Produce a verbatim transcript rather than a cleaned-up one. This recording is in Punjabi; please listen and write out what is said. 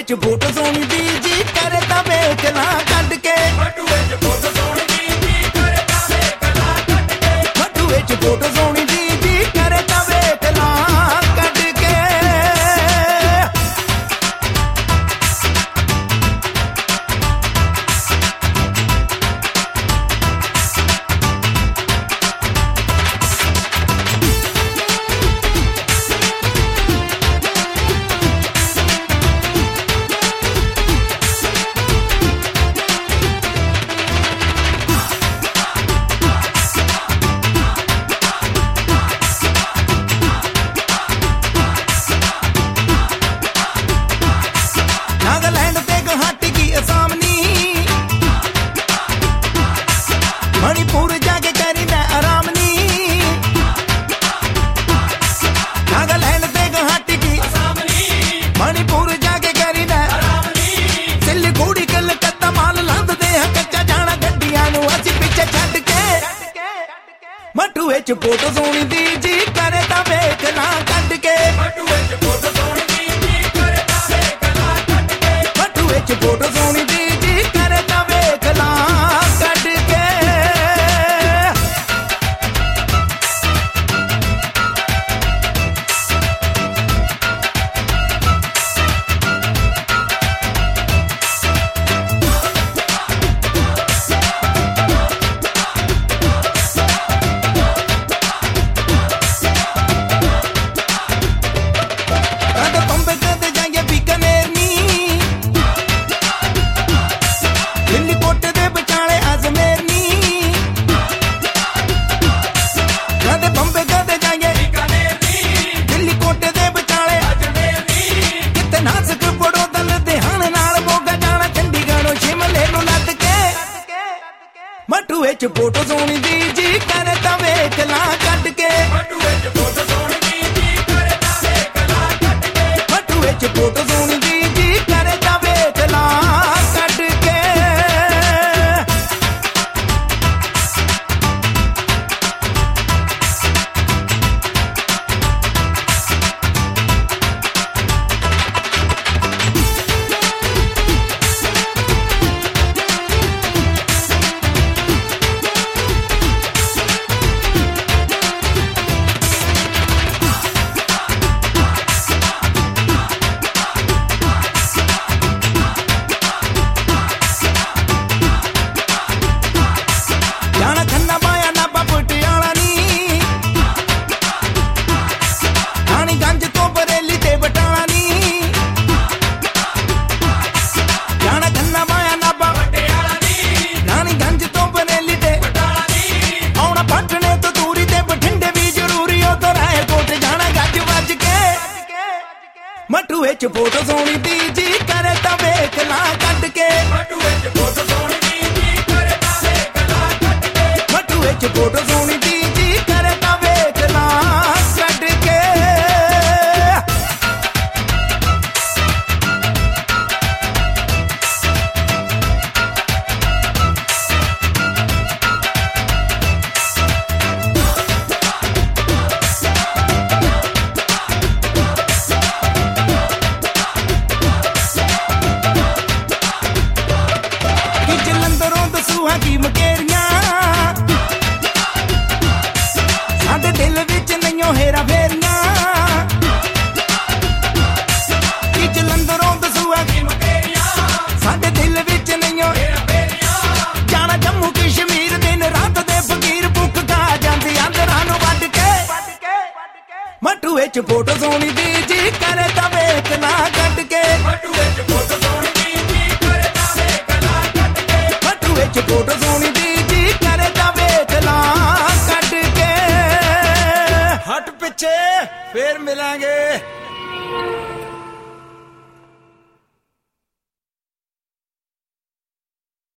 ਵਿੱਚ ਫੋਟੋ ਸੋਹਣੀ ਦੀ ਜੀ ਕਰੇ ਤਾਂ ਵੇਖ ਲਾਂ ਕੱਢ ਕੇ ਫੋਟੋ ਵਿੱਚ ਫੋਟੋ ਸੋਹਣੀ ਦੀ ਜੀ ਕਰੇ ਤਾਂ ਵੇਖ ਲਾਂ ਕੱਢ ਕੇ ਫੋਟੋ ਵਿੱਚ ਫੋਟੋ ਸੋਹਣੀ ਦੀ ਜੀ ਕਰੇ ਤਾਂ ਵੇਖ ਲਾਂ ਕੱਢ ਕੇ ਨਾਗਾਲੈਂਡ ਤੇ ਗੁਹਾਟੀ ਕੀ ਅਸਾਮਨੀ ਮਣੀਪੁਰ ਜਾ ਕੇ ਕਰੀਦਾ ਆਰਾਮ ਨੀ ਨਾਗਾਲੈਂਡ ਤੇ ਗੁਹਾਟੀ ਕੀ ਸਾਹਮਣੀ ਮਣੀਪੁਰ ਜਾ ਕੇ ਕਰੀਦਾ ਰਾਮਨੀ ਸਿੱਲੀਗੁੜੀ ਕਲਕੱਤਾ ਮਾਲ ਲੰਘਦੇ ਆ ਕੱਚਾ ਜਾਣਾ ਗੱਡੀਆਂ ਨੂੰ ਅਸੀਂ ਪਿੱਛੇ ਛੱਡ ਕੇ ਮੱਠੂ ਵਿੱਚ ਫੋਟੋ ਸੋਹਣੀ ਦੀ ਜੀ ਕਰੇ ਤਾਂ ਵੇਖ ਲਾਂ ਕੱਢ ਕੇ ਫੋਟੋ ਵਿੱਚ ਫੋਟੋ ਸੋਹਣੀ ਦੀ ਜੀ ਕਰੇ ਤਾਂ ਵੇਖ ਲਾਂ ਕੱਢ ਕੇ ਮੱਠੂ ਵਿੱਚ ਫੋਟੋ ਸੋਹਣੀ ਦੀ ਜੀ ਕਰੇ ਤਾਂ ਵੇਖ ਲਾਂ ਕੱਢ ਕੇ ਕਦੇ ਬੰਬੇ ਕਦੇ ਜਾਈਏ ਬੀਕਾਨੇਰ ਨੀ ਦਿੱਲੀ ਕੋਟੇ ਦੇ ਵਿਚਾਲੇ ਅਜਮੇਰ ਨੀ ਕਦੇ ਬੰਬੇ ਕਦੇ ਜਾਈਏ ਬੀਕਾਨੇਰ ਦੀ ਦਿੱਲੀ ਕੋਟੇ ਦੇ ਵਿਚਾਲੇ ਅਜਮੇਰ ਦੀ ਕਿਤੇ ਨਾਸਕ ਬੜੌਦਾ ਲੁਧਿਆਣੇ ਨਾਲ ਮੋਗਾ ਜਾਣਾ ਚੰਡੀਗੜ੍ਹੋਂ ਸ਼ਿਮਲੇ ਨੂੰ ਲੱਦ ਕੇ ਮੱਠੂ ਵਿੱਚ ਫੋਟੋ ਸੋਹਣੀ ਦੀ ਜੀ ਕਰੇ ਤਾਂ ਵੇਖ ਲਾਂ ਕੱਢ ਕੇ ਫੋਟੋ ਵਿੱਚ ਫੋਟੋ ਸੋਹਣੀ ਦੀ ਜੀ ਕਰੇ ਤਾਂ ਵੇਖ ਲਾਂ ਕੱਢ ਕੇ ਮੱਠੂ ਵਿੱਚ ਫੋਟੋ ਸੋਹਣੀ ਦੀ ਜੀ ਕਰੇ ਤਾਂ ਵੇਖ ਲਾਂ ਕੱਢ ਕੇ ਜਾਣਾ ਖੰਨਾ ਮਾਇਆ ਨਾਭਾ ਪਟਿਆਲਾ ਨੀ ਰਾਣੀਗੰਜ ਤੋਂ ਬਰੇਲੀ ਤੇ ਬਟਾਲਾ ਨੀ ਜਾਣਾ ਖੰਨਾ ਮਾਇਆ ਨਾਭਾ ਪਟਿਆਲਾ ਦੀ ਰਾਣੀਗੰਜ ਤੋਂ ਬਰੇਲੀ ਤੇ ਬਟਾਲਾ ਦੀ ਆਉਣਾ ਪਟਨੇ ਤੋਂ ਦੂਰੀ ਤੇ ਬਠਿੰਡੇ ਵੀ ਜ਼ਰੂਰੀ ਉਹ ਤੋਂ ਰਾਏਕੋਟ ਜਾਣਾ ਗੱਜ ਵੱਜ ਕੇ ਮੱਠੂ ਵਿੱਚ ਫੋਟੋ ਸੋਹਣੀ ਦੀ ਜੀ ਕਰੇ ਤਾਂ ਵੇਖ ਲਾਂ ਕੱਢ ਕੇ ਫੋਟੋ ਵਿੱਚ ਫੋਟੋ ਸੋਹਣੀ ਦੀ ਜੀ ਕਰੇ ਤਾਂ ਵੇਖ ਲਾਂ ਕੱਢ ਕੇ ਮੱਠੂ ਵਿੱਚ ਫੋਟੋ ਸੋਹਣੀ ਦੀ ਜੀ ਕਰੇ ਤਾਂ ਵੇਖ ਲਾਂ ਕੱਢ ਕੇ ਕਿ ਜਲੰਧਰੋਂ ਦਸੂਹਾਂ ਕੀ ਮਕੇਰੀਆਂ ਸਾਡੇ ਦਿਲ ਵਿੱਚ ਨਹੀਂਓ ਹੇਰਾ ਫੇਰੀਆਂ ਕਿ ਜਲੰਧਰੋਂ ਦਸੂਹਾਂ ਕੀ ਮੁਕੇਰੀਆਂ ਸਾਡੇ ਦਿਲ ਵਿੱਚ ਨਹੀਂਓ ਤੇਰਾ ਬੇਰੀਆਂ ਜਾਣਾ ਜੰਮੂ ਕਸ਼ਮੀਰ ਦਿਨ ਰਾਤ ਦੇ ਫਕੀਰ ਭੁੱਖ ਖਾ ਜਾਂਦੀ ਅੰਦਰਾਂ ਨੂੰ ਵੱਢ ਕੇ ਮੱਠੂ ਵਿੱਚ ਫੋਟੋ ਸੋਹਣੀ ਦੀ ਜੀ ਕਰੇ ਤਾਂ ਵੇਖ ਲਾਂ ਕੱਢ ਕੇ ਫੋਟੋ ਵਿੱਚ ਫੋਟੋ ਸੋਹਣੀ ਦੀ ਜੀ ਕਰੇ ਤਾਂ ਵੇਖ ਲਾਂ ਕੱਢ ਕੇ ਮੱਠੂ ਵਿੱਚ ਫੋਟੋ ਸੋਹਣੀ ਦੀ ਜੀ ਕਰੇ ਤਾਂ ਵੇਖ ਲਾਂ ਕੱਢ ਕੇ ਹਟ ਪਿੱਛੇ ਫੇਰ ਮਿਲਾਂਗੇ।